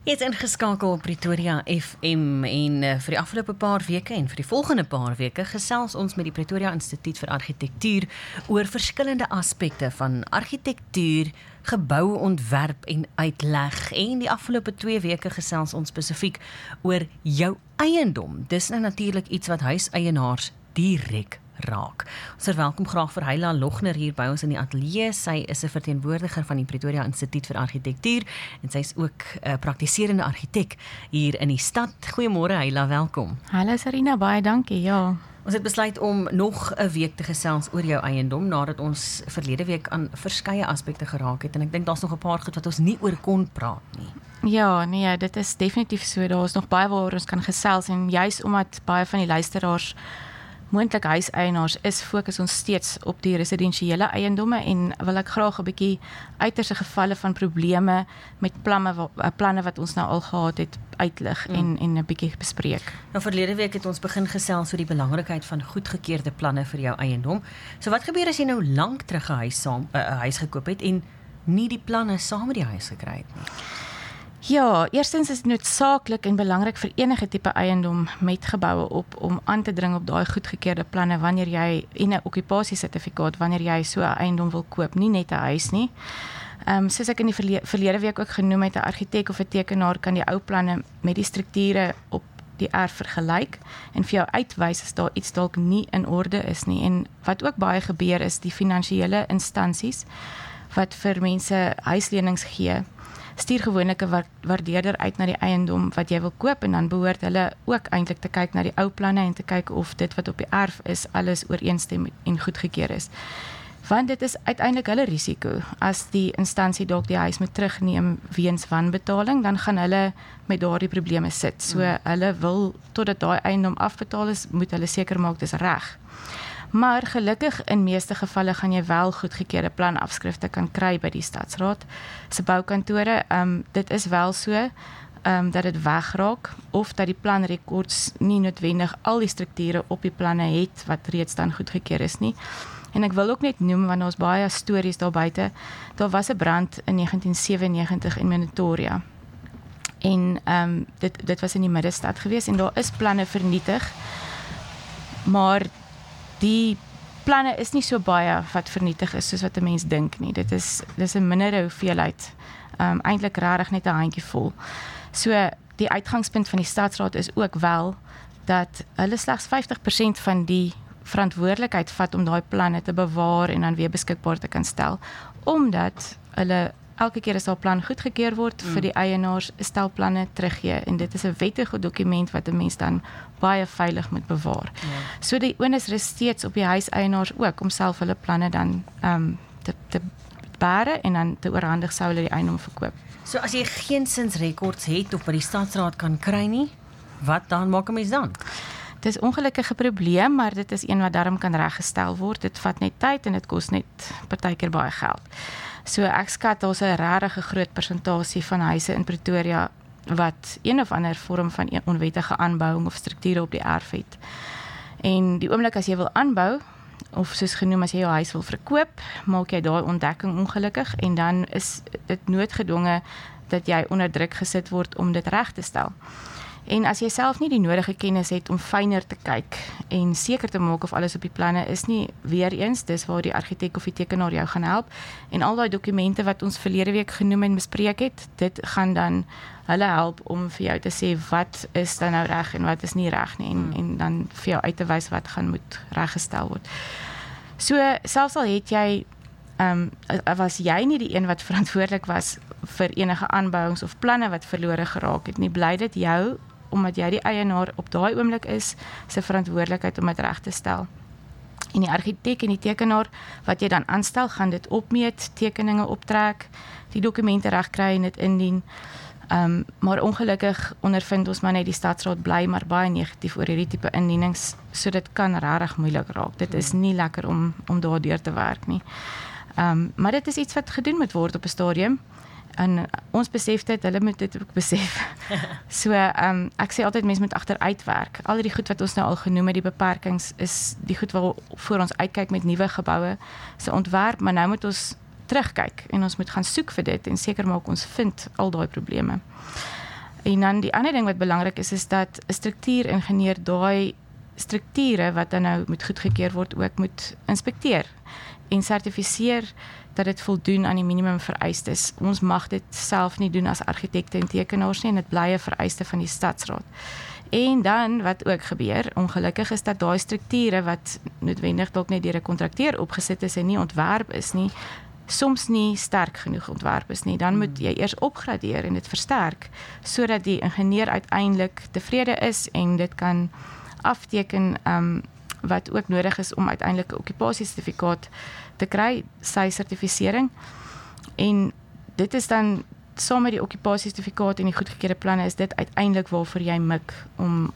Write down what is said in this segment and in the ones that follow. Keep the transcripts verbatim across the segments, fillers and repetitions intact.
Jy het ingeskakel op Pretoria F M en uh, vir die afgelope paar weke en vir die volgende paar weke gesels ons met die Pretoria Instituut vir Argitektuur oor verskillende aspekte van argitektuur, gebouontwerp en uitleg. En die afgelope twee weke gesels ons spesifiek oor jou eiendom. Dis nou natuurlik iets wat huiseienaars direk raak. Ons verwelkom graag vir Heila Logner hier by ons in die ateljee. Sy is 'n verteenwoordiger van die Pretoria Instituut vir Argitektuur en sy is ook 'n uh, praktiserende argitek hier in die stad. Goeiemôre Heila, welkom. Hallo Sarina, baie dankie. Ja. Ons het besluit om nog 'n week te gesels oor jou eiendom nadat ons verlede week aan verskeie aspekte geraak het en ek dink daar's nog 'n paar goed wat ons nie oor kon praat nie. Ja, nee, dit is definitief so. Daar is nog baie waaroor ons kan gesels en juis omdat baie van die luisteraars moontlik huiseienaars is, fokus ons steeds op die residensiële eiendomme en wil ek graag 'n bietjie uiterste gevalle van probleme met planne, planne wat ons nou al gehad het uitlig mm. en, en 'n bietjie bespreek. Nou verlede week het ons begin gesels oor die belangrikheid van goedgekeurde planne vir jou eiendom. So wat gebeur as jy nou lank terug 'n huis saam 'n uh, huis gekoop het en nie die planne saam met die huis gekry het nie? Ja, eerstens is dit noodsaaklik en belangrik vir enige tipe eiendom met geboue op om aan te dring op daai goedgekeurde planne wanneer jy en 'n okkupasiesertifikaat wanneer jy so 'n eiendom wil koop, nie net 'n huis nie. Ehm um, soos ek in die verle verlede week ook genoem het, 'n argitek of 'n tekenaar kan die ou planne met die strukture op die erf vergelyk en vir jou uitwys as daar iets dalk nie in orde is nie. En wat ook baie gebeur is die finansiële instansies wat vir mense huislenings gee, stuur gewoonlik 'n waardeerder uit na die eiendom wat jy wil koop en dan behoort hulle ook eintlik te kyk na die ou planne en te kyk of dit wat op die erf is alles ooreenstem en goedgekeur is. Want dit is uiteindelik hulle risiko. As die instansie dalk die huis moet terugneem weens wanbetaling, dan gaan hulle met daardie probleme sit. So mm. hulle wil totdat daai eiendom afbetaal is, moet hulle seker maak dis reg. Maar gelukkig in meeste gevalle gaan jy wel goedgekeurde planafskrifte kan kry by die stadsraad se boukantore. Um, dit is wel so um, dat dit wegraak of dat die planrekords nie noodwendig al die strukture op die planne het wat reeds dan goedgekeur is nie. En ek wil ook net noem, want ons baie stories daar buite, daar was 'n brand in negentien sewennegentig in Minatoria. En um, dit, dit was in die middestad gewees en daar is planne vernietig, maar die planne is nie so baie wat vernietig is soos wat 'n mens dink nie. Dit is dis 'n mindere hoeveelheid, um, eintlik regtig net 'n handjie vol. So die uitgangspunt van die stadsraad is ook wel dat hulle slegs vyftig persent van die verantwoordelikheid vat om daai planne te bewaar en dan weer beskikbaar te kan stel, omdat hulle elke keer as daar 'n plan goedgekeur word mm. vir die eienaars stel planne teruggee en dit is 'n wettige dokument wat 'n mens dan baie veilig moet bewaar. Ja. So die onus rus steeds op die huiseienaars ook om self hulle planne dan um, te, te bære en dan te oorhandig sou hulle die eiendom verkoop. So as jy geen sinsrekords het of by die stadsraad kan kry nie, wat dan maak 'n mens dan? Dit is ongelukkige probleem, maar dit is een wat daarom kan reggestel word. Dit vat net tyd en dit kos net partykeer baie geld. So ek skat daar's 'n regtig groot persentasie van huise in Pretoria wat een of ander vorm van onwettige aanbouing of strukture op die erf het. En die oomblik as jy wil aanbou, of soos genoem as jy jou huis wil verkoop, maak jy daai ontdekking ongelukkig en dan is dit noodgedwonge dat jy onder druk gesit word om dit reg te stel. En as jy self nie die nodige kennis het om fyner te kyk en seker te maak of alles op die planne is nie, weer eens, dis waar die argitek of die tekenaar jou gaan help. En al daai dokumente wat ons verlede week genoem en bespreek het, dit gaan dan hulle help om vir jou te sê wat is dan nou reg en wat is nie reg nie en, hmm. en dan vir jou uit te wys wat gaan moet reggestel word. So, selfs al het jy Um, was jy nie die een wat verantwoordelik was vir enige aanbouings of planne wat verlore geraak het nie, bly dit jou, omdat jy die eienaar op daai oomblik is, se verantwoordelikheid om dit reg te stel. En die argitek en die tekenaar wat jy dan aanstel, gaan dit opmeet, tekeninge optrek, die dokumente reg kry en dit indien. Um, maar ongelukkig ondervind ons maar net die stadsraad bly maar baie negatief oor hierdie tipe indienings, so dit kan regtig moeilik raak. Dit is nie lekker om, om daardeur te werk nie. Um, maar dit is iets wat gedoen moet word op 'n stadium en ons besef dit, hulle moet dit ook besef. So, um, ek sê altyd mense moet agteruit werk. Al die goed wat ons nou al genoem het, die beperkings, is die goed waarvoor ons uitkyk met nuwe geboue se ontwerp, maar nou moet ons terugkyk en ons moet gaan soek vir dit en seker maak ons vind al daai probleme. En dan die ander ding wat belangrik is, is dat 'n struktuuringenieur daai strukture wat dan nou moet goedgekeur word, ook moet inspekteer en sertifiseer dat dit voldoen aan die minimum vereistes. Ons mag dit self nie doen as argitekte en tekenaars nie, en dit bly 'n vereiste van die stadsraad. En dan, wat ook gebeur, ongelukkig is dat daai strukture wat noodwendig dalk net deur 'n kontrakteur opgesit is en nie ontwerp is nie, soms nie sterk genoeg ontwerp is nie. Dan moet jy eers opgradeer en dit versterk, sodat die ingenieur uiteindelik tevrede is en dit kan afteken um, wat ook nodig is om uiteindelik 'n okkupasiesertifikaat te kry, sy sertifisering. En dit is dan saam met die okkupasiesertifikaat en die goedgekeurde planne is dit uiteindelik waarvoor jy mik om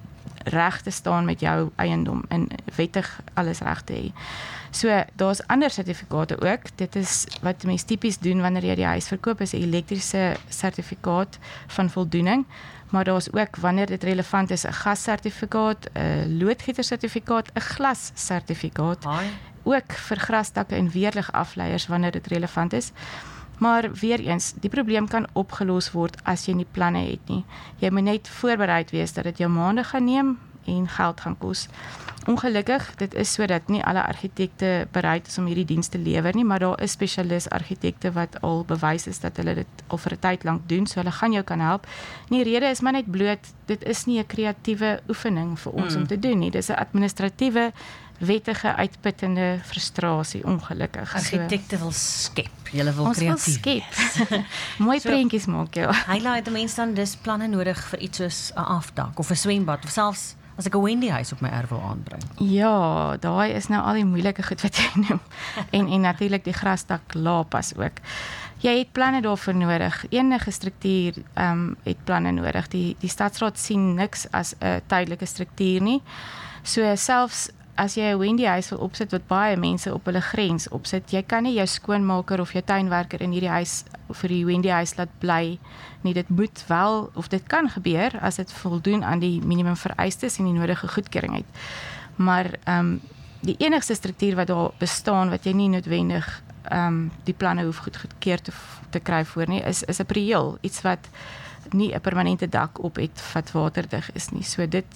reg te staan met jou eiendom en wettig alles reg te hê. So daar's ander sertifikate ook. Dit is wat mense tipies doen wanneer jy die huis verkoop, is 'n elektriese sertifikaat van voldoening. Maar daar's ook, wanneer dit relevant is, 'n gassertifikaat, 'n loodgietersertifikaat, 'n glassertifikaat. Ook vir grasdakke en weerligafleiers wanneer dit relevant is. Maar weer eens, die probleem kan opgelos word as jy nie planne het nie. Jy moet net voorbereid wees dat dit jou maande gaan neem en geld gaan kos. Ongelukkig, dit is so dat nie alle argitekte bereid is om hierdie diens te lewer nie, maar daar is spesialis argitekte wat al bewys is dat hulle dit al vir 'n tyd lank doen, so hulle gaan jou kan help. En die rede is maar net bloot, dit is nie 'n kreatiewe oefening vir ons mm. om te doen nie. Dit is 'n administratiewe, wettige, uitputtende frustrasie, ongelukkig. Argitekte so, wil skep, julle wil ons kreatief wil skep. Mooi so, prentjies maak, ja. Hyla het mense dan dis planne nodig vir iets soos 'n afdak of 'n swembad, of selfs as ek 'n Wendy huis op my erf wil aanbring. Ja, daai is nou al die moeilike goed wat jy noem. en en natuurlik die grasdak laapas ook. Jy het planne daarvoor nodig. Enige struktuur um, het planne nodig. Die die stadsraad sien niks as 'n tydelike struktuur nie. So selfs as jy 'n Wendy huis wil opsit wat baie mense op hulle grens opsit, jy kan nie jou skoonmaker of jou tuinwerker in hierdie huis vir die Wendy huis laat bly nie. Dit moet wel, of dit kan gebeur as dit voldoen aan die minimum vereistes en die nodige goedkeuring het. Maar um, die enigste struktuur wat daar bestaan wat jy nie noodwendig um, die planne hoef goed goedkeur te, te kry voor nie, is is 'n prieel, iets wat nie 'n permanente dak op het wat waterdig is nie. So dit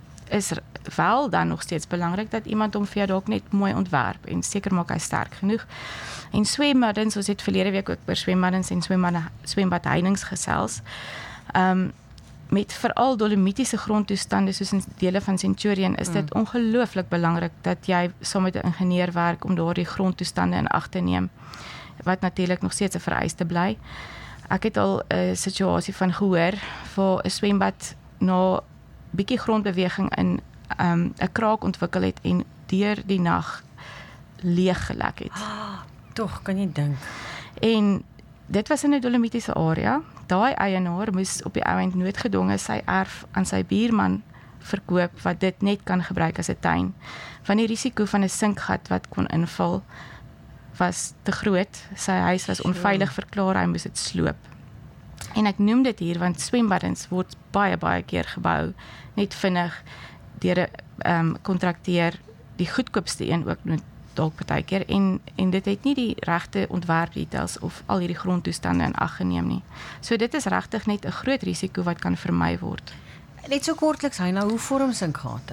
is wel dan nog steeds belangrik dat iemand hom vir jou dalk net mooi ontwerp en seker maak hy sterk genoeg. En swembaddens, ons het verlede week ook oor swembaddens en swembadheininge gesels. Um, met veral dolomitiese grondtoestande soos in dele van Centurion is dit mm. ongelooflik belangrik dat jy saam met 'n ingenieur werk om daardie grondtoestande in ag te neem, wat natuurlik nog steeds 'n vereiste bly. Ek het al 'n situasie van gehoor waar 'n swembad na bietjie grondbeweging in um, 'n kraak ontwikkel het en deur die nag leeg gelek het. Ah, tog, kan jy dink. En dit was in 'n dolomitiese area. Daai eienaar moes op die ouend noodgedwonge sy erf aan sy buurman verkoop wat dit net kan gebruik as 'n tuin. Van die risiko van 'n sinkgat wat kon inval was te groot. Sy huis was onveilig verklaar, hy moes dit sloop. En ek noem dit hier want swembaddens word baie baie keer gebou, net vinnig deur 'n um, kontrakteur, die goedkoopste een ook dalk partykeer en en dit het nie die regte ontwerpdetails of al hierdie grondtoestande in ag geneem nie. So dit is regtig net 'n groot risiko wat kan vermy word. Net so kortliks, hy nou hoe vorm sinkgate?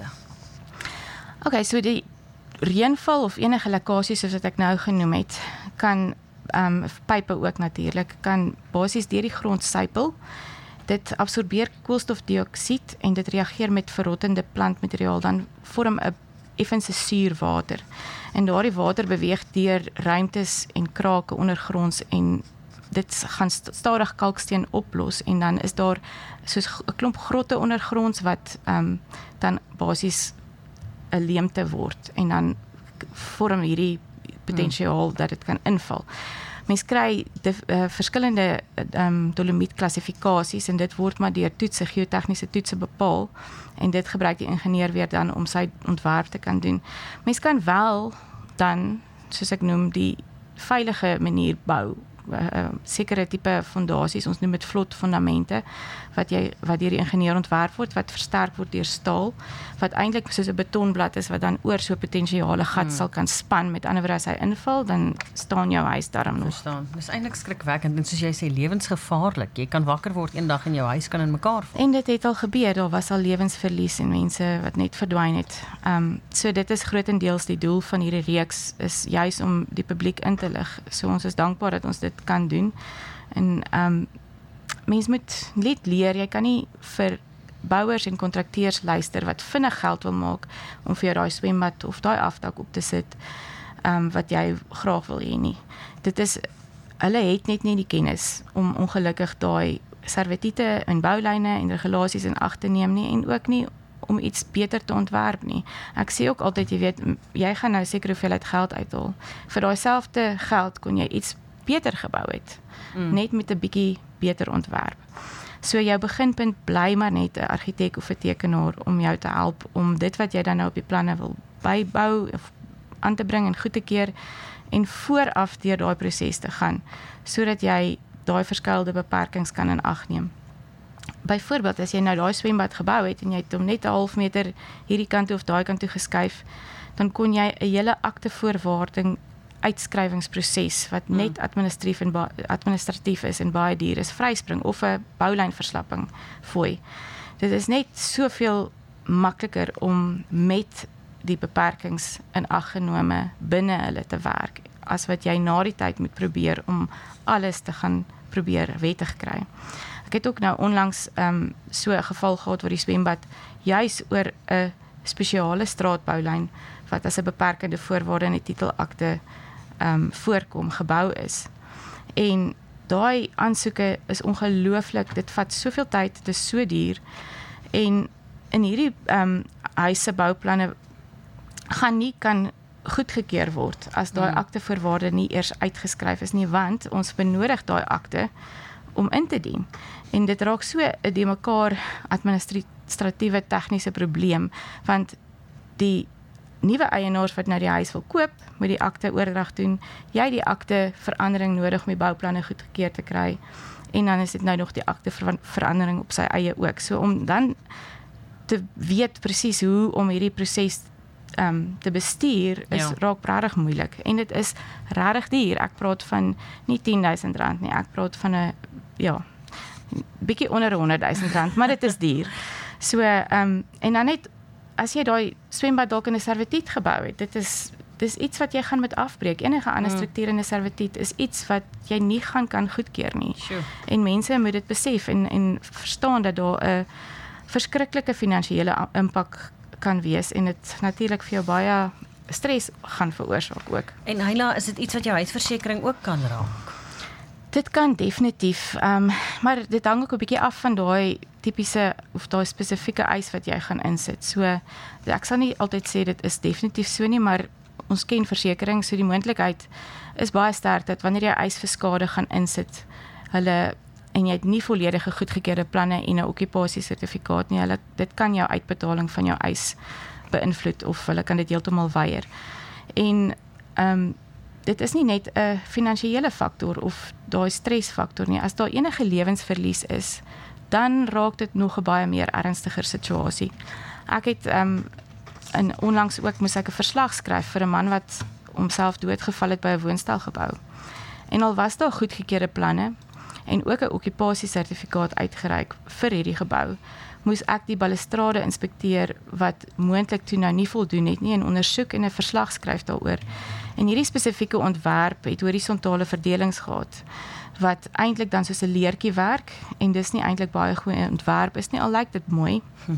Okay, so die reënval of enige lekkasies soos wat ek nou genoem het, kan um, pype ook natuurlik, kan basies deur die grond sypel. Dit absorbeer koolstofdioksied en dit reageer met verrottende plantmateriaal, dan vorm 'n effense suurwater. En daardie water beweeg deur ruimtes en krake ondergronds en dit gaan stadig kalksteen oplos en dan is daar soos 'n klomp grotte ondergronds wat um, dan basies 'n leemte word en dan vorm hierdie potensiaal hmm. dat dit kan inval. Mens kry de, uh, verskillende um, dolomietklassifikasies en dit word maar deur toetse, geotegniese toetse bepaal en dit gebruik die ingenieur weer dan om sy ontwerp te kan doen. Mens kan wel dan, soos ek noem, die veilige manier bou uh, sekere tipe fondasies, ons noem dit vlot fundamente, wat jy wat deur die ingenieur ontwerp word, wat versterk word deur staal, wat eintlik soos 'n betonblad is wat dan oor so 'n potensiale gat hmm. sal kan span. Met ander woorde, as hy inval, dan staan jou huis darm nog. Verstaan. Dis eintlik skrikwekkend en soos jy sê, lewensgevaarlik. Jy kan wakker word eendag en jou huis kan in mekaar val. En dit het al gebeur, daar was al lewensverlies en mense wat net verdwyn het. Um, so dit is grootendeels die doel van hierdie reeks, is juis om die publiek in te lig. So ons is dankbaar dat ons dit kan doen. En um, mens moet net leer, jy kan nie vir bouers en kontrakteurs luister wat vinnig geld wil maak om vir jou daai swembad of daai afdak op te sit, um, wat jy graag wil hê nie. Dit is, hulle het net nie die kennis om ongelukkig daai servitiete en boulyne en regulasies in ag te neem nie, en ook nie om iets beter te ontwerp nie. Ek sê ook altyd, jy weet, jy gaan nou seker hoeveelheid geld uithaal. Vir daai selfde geld kon jy iets beter gebou het, mm. net met 'n bietjie beter ontwerp. So jou beginpunt bly maar net 'n argitek of 'n tekenaar om jou te help om dit wat jy dan nou op die planne wil bybou of aan te bring en goed te keer en vooraf deur daai proses te gaan, sodat jy daai verskillende beperkings kan in ag neem. Byvoorbeeld, as jy nou daai swembad gebou het en jy het hom net 'n half meter hierdie kant toe of daai kant toe geskuif, dan kon jy 'n hele akte voorwaarding uitskrywingsproses wat hmm. net administratief en administratief is en baie duur is, vryspring of 'n boulynverslapping fooi. Dit is net soveel makliker om met die beperkings in ag genome binne hulle te werk, as wat jy na die tyd moet probeer om alles te gaan probeer wettig kry. Ek het ook nou onlangs um, so 'n geval gehad waar die swembad juis oor 'n spesiale straatboulyn wat as 'n beperkende voorwaarde in die titelakte um, voorkom, gebou is. En daai aansoeke is ongelooflik, dit vat soveel tyd, dit is so duur, en in hierdie um, huise bouplanne gaan nie kan goedgekeur word as daai hmm. akte voorwaarde nie eers uitgeskryf is nie, want ons benodig daai akte om in te dien. En dit raak so 'n de mekaar administratiewe tegniese probleem, want die nuwe eienaars wat nou die huis wil koop, moet die akte oordrag doen, jy die akte verandering nodig om die bouplanne goedgekeur te kry, en dan is dit nou nog die akte ver verandering op sy eie ook. So om dan te weet presies hoe om hierdie proses um, te bestuur, is ja. raak regtig moeilik. En dit is regtig duur. Ek praat van nie tien duisend rand nie, ek praat van 'n ja, bietjie onder honderd duisend rand, maar dit is duur. So, um, en dan net, as jy daai swembad dalk in 'n servitiet gebou het, dit is, dis iets wat jy gaan met afbreek. Enige ander mm. struktuur in 'n servitiet is iets wat jy nie gaan kan goedkeur nie. Sure. En mense moet dit besef en, en verstaan dat daar 'n verskriklike finansiële impak kan wees, en dit natuurlik vir jou baie stres gaan veroorsaak ook. En Heila, is dit iets wat jou huisversekering ook kan raak? Dit kan definitief, um, maar dit hang ook 'n bietjie af van daai tipiese of daai spesifieke eis wat jy gaan insit. So ek sal nie altyd sê dit is definitief so nie, maar ons ken versekering, so die moontlikheid is baie sterk dat wanneer jy eis vir skade gaan insit, hulle en jy het nie volledige goedgekeurde planne en 'n okkupasiesertifikaat nie, hulle dit kan jou uitbetaling van jou eis beïnvloed of hulle kan dit heeltemal weier. En um, dit is nie net 'n finansiële faktor of daai stresfaktor nie. As daar enige lewensverlies is, dan raak dit nog 'n baie meer ernstiger situasie. Ek het um, in onlangs ook moes ek 'n verslag skryf vir 'n man wat homself doodgeval het by 'n woonstelgebou. En al was daar goedgekeurde planne en ook 'n okkupasiesertifikaat uitgereik vir hierdie gebou, moes ek die balustrade inspekteer wat moontlik toe nou nie voldoen het nie, en ondersoek en 'n verslag skryf daaroor. En hierdie spesifieke ontwerp het horisontale verdelings gehad, wat eintlik dan soos 'n leertjie werk, en dis nie eintlik baie goeie ontwerp is nie, al lyk dit mooi.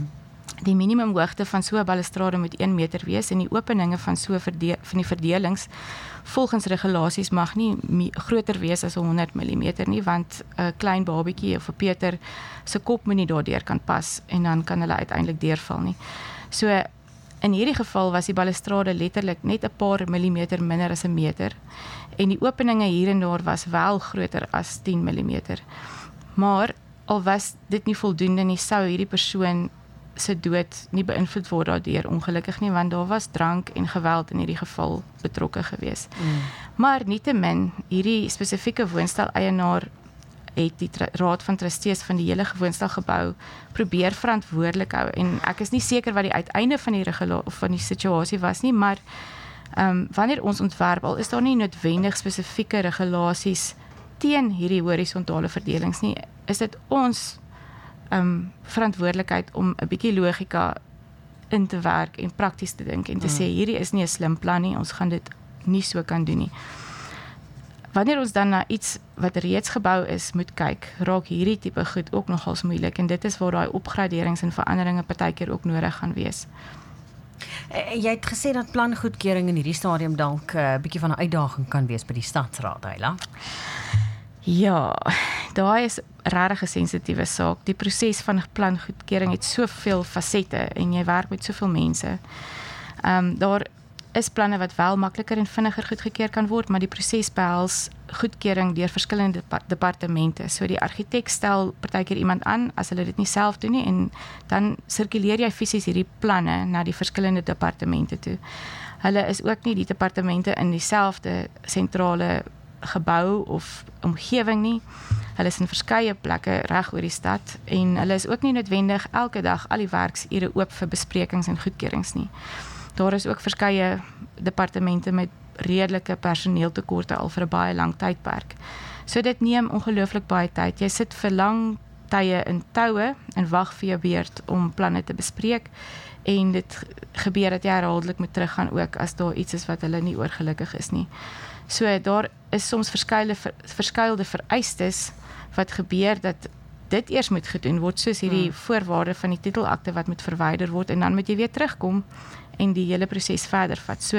Die minimum hoogte van so 'n balustrade moet een meter wees, en die openinge van so verde van die verdelings volgens regulasies mag nie groter wees as honderd millimeter nie, want 'n klein babietjie of 'n Peter se kop moet nie daardeur kan pas, en dan kan hulle uiteindelik deurval nie. So in hierdie geval was die balustrade letterlik net 'n paar millimeter minder as 'n meter, en die openinge hier en daar was wel groter as tien millimeter. Maar al was dit nie voldoende nie, sou hierdie persoon se dood nie beïnvloed word daardeur, ongelukkig nie, want daar was drank en geweld in hierdie geval betrokke gewees. Mm. Maar nietemin, hierdie spesifieke woonstel-eienaar het die raad van trustees van die hele woonstelgebou probeer verantwoordelik hou, en ek is nie seker wat die uiteinde van die regula- of van die situasie was nie, maar um, wanneer ons ontwerp, al is daar nie noodwendig spesifieke regulasies teen hierdie horisontale verdelings nie, is dit ons um, verantwoordelikheid om 'n bietjie logika in te werk en prakties te dink en te mm. sê, hierdie is nie 'n slim plan nie, ons gaan dit nie so kan doen nie. Wanneer ons dan na iets wat reeds gebou is moet kyk, raak hierdie tipe goed ook nogals moeilik, en dit is waar daai opgraderings en veranderinge partykeer ook nodig gaan wees. Uh, jy het gesê dat plangoedkeuring in hierdie stadium dalk 'n uh, bietjie van 'n uitdaging kan wees by die stadsraad, Heila. Ja, daai is regtig 'n sensitiewe saak. Die proses van plangoedkeuring het soveel fasette en jy werk met soveel mense. Ehm um, daar is planne wat wel makliker en vinniger goedgekeur kan word, maar die proses behels goedkeuring deur verskillende departemente. So die argitek stel partykeer iemand aan as hulle dit nie self doen nie, en dan sirkuleer jy fisies hierdie planne na die verskillende departemente toe. Hulle is ook nie die departemente in dieselfde sentrale gebou of omgewing nie. Hulle is in verskeie plekke reg oor die stad, en hulle is ook nie noodwendig elke dag al die werksure oop vir besprekings en goedkeurings nie. Daar is ook verskeie departemente met redelike personeeltekorte al vir 'n baie lang tydperk. So dit neem ongelooflik baie tyd. Jy sit vir lang tye in toue en wag vir jou beurt om planne te bespreek, en dit gebeur dat jy herhaaldelik moet teruggaan ook as daar iets is wat hulle nie oor gelukkig is nie. So daar is soms verskeie verskeidelde vereistes wat gebeur dat dit eers moet gedoen word, soos hierdie hmm. voorwaarde van die titelakte wat moet verwyder word, en dan moet jy weer terugkom en die hele proses verder vat. So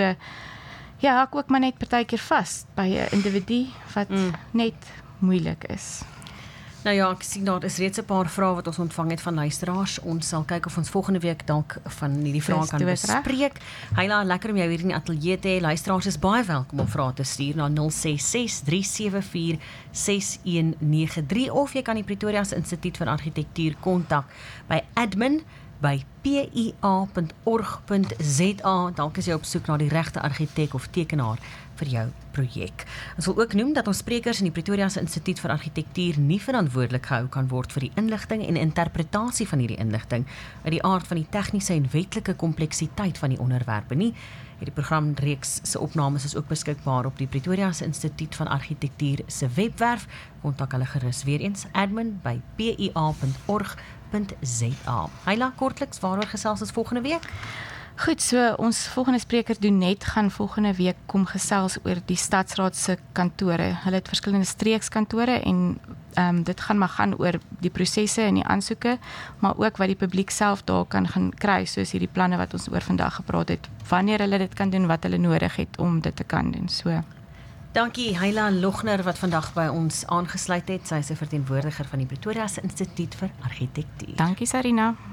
ja, ek ook maar net partykeer vas by 'n individu wat mm. net moeilik is. Nou ja, ek sien daar is reeds 'n paar vrae wat ons ontvang het van luisteraars. Ons sal kyk of ons volgende week dalk van hierdie vrae kan bespreek. Heila, lekker om jou hier in die ateljee te hê. Luisteraars is baie welkom om vrae te stuur na nul ses ses drie sewe vier ses een nege drie, of jy kan die Pretoria se Instituut vir Argitektuur kontak by admin by p i a punt org punt z a. Dalk is jy op soek na die regte argitek of tekenaar vir jou projek. Ons wil ook noem dat ons sprekers in die Pretoria se Instituut vir Argitektuur nie verantwoordelik gehou kan word vir die inligting en interpretasie van hierdie inligting uit die aard van die tegniese en wetlike kompleksiteit van die onderwerpe nie. Hierdie programreeks se opnames is ook beskikbaar op die Pretoria se Instituut van Argitektuur se webwerf. Kontak hulle gerus weer eens, admin by p i a punt org punt z a. Heila, kortliks, waaroor gesels ons volgende week? Goed, so ons volgende spreker doen net gaan volgende week kom gesels oor die stadsraad se kantore. Hulle het verskillende streekskantore, en um, dit gaan maar gaan oor die prosesse en die aansoeke, maar ook wat die publiek self daar kan gaan kry, soos hierdie planne wat ons oor vandag gepraat het, wanneer hulle dit kan doen, wat hulle nodig het om dit te kan doen. So dankie Heila Logner wat vandag by ons aangesluit het. Sy is 'n verteenwoordiger van die Pretoria se Instituut vir Argitektuur. Dankie Sarina.